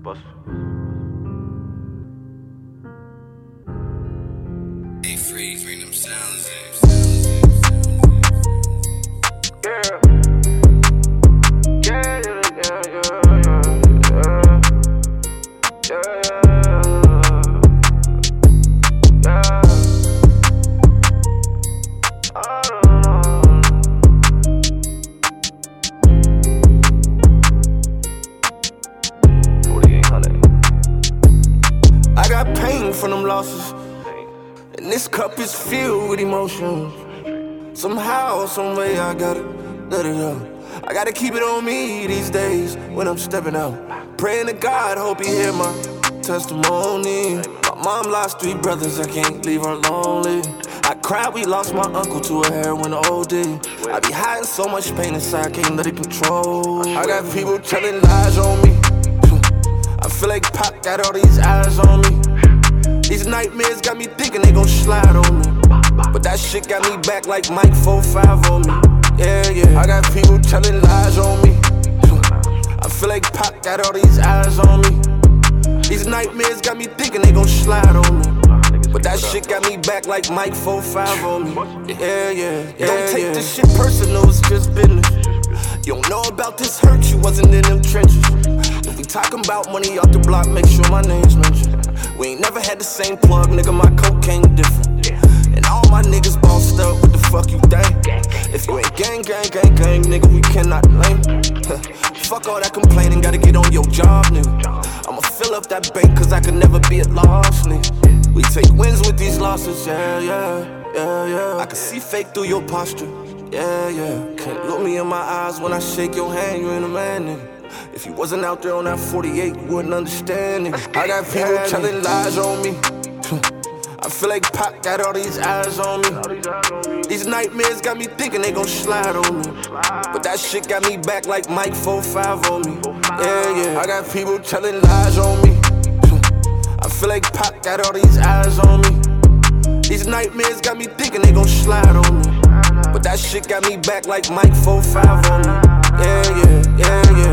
Hey, free them sounds in. I got pain from them losses, and this cup is filled with emotions. Somehow, someway, I gotta let it out. I gotta keep it on me these days when I'm stepping out. Praying to God, hope he hear my testimony. My mom lost 3 brothers, I can't leave her lonely. I cried, we lost my uncle to a heroin OD. I be hiding so much pain inside, can't let it control. I got people telling lies on me. I feel like Pop got all these eyes on me. These nightmares got me thinking they gon' slide on me. But that shit got me back like Mike 4-5 on me. Yeah. I got people telling lies on me. I feel like Pop got all these eyes on me. These nightmares got me thinking they gon' slide on me. But that shit got me back like Mike 4-5 on me. Yeah. Don't take this shit personal, it's just business. You don't know about this hurt, you wasn't in them trenches. If we talking about money off the block, make sure my name's mentioned. We ain't never had the same plug, nigga, my cocaine different. And all my niggas bossed up, what the fuck you think? If you ain't gang, nigga, we cannot lame. Fuck all that complaining, gotta get on your job, nigga. I'ma fill up that bank, cause I could never be at loss, nigga. We take wins with these losses, yeah. I can see fake through your posture, yeah. Can't look me in my eyes when I shake your hand, you ain't a man, nigga. If you wasn't out there on that 48, you wouldn't understand it. I got people telling lies on me. I feel like Pop got all these eyes on me. These nightmares got me thinking they gon' slide on me. But that shit got me back like Mike 4-5 on me. Yeah. I got people telling lies on me. I feel like Pop got all these eyes on me. These nightmares got me thinking they gon' slide on me. But that shit got me back like Mike 4-5 on me. Yeah.